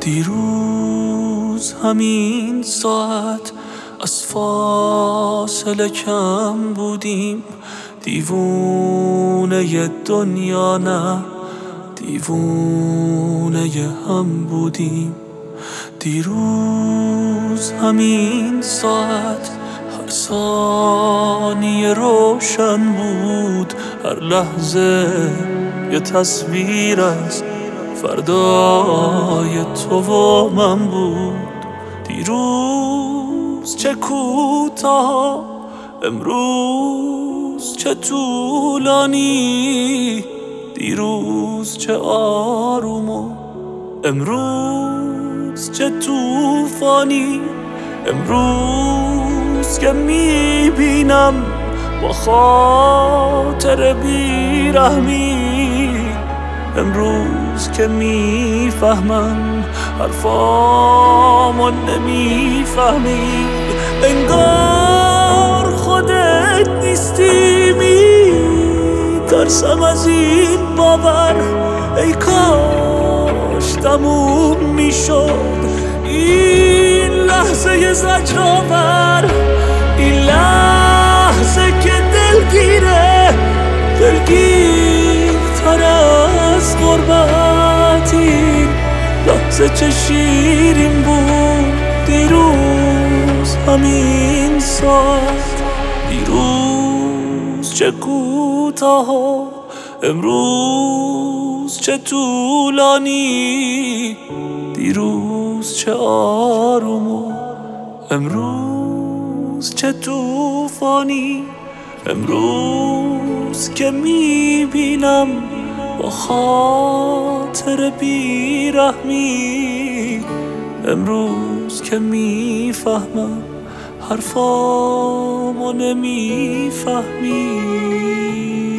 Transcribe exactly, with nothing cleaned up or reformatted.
دیروز همین ساعت از فاصله کم بودیم، دیوونه دنیا نه دیوونه هم بودیم. دیروز همین ساعت هر ثانیه روشن بود، هر لحظه یه تصویر از فردای تو و من بود. دیروز چه کوتاه، امروز چه طولانی، دیروز چه آروم و امروز چه طوفانی. امروز که میبینم با خاطر بیرحمی، امروز که میفهمم حرفامو نمیفهمی. انگار خودت نیستی، میترسم از این باور، ای کاش تموم میشد این لحظه زجرآور. این لحظه که دلگیره، دلگیرتر از غربت. این لحظه چه شیرین بود، دیروز همین ساعت. دیروز چه کوتاه و امروز چه طولانی، دیروز چه آروم و امروز چه طوفانی. امروز که میبینم با خاطر بیرحمی، امروز که میفهمم حرفامو نمیفهمی.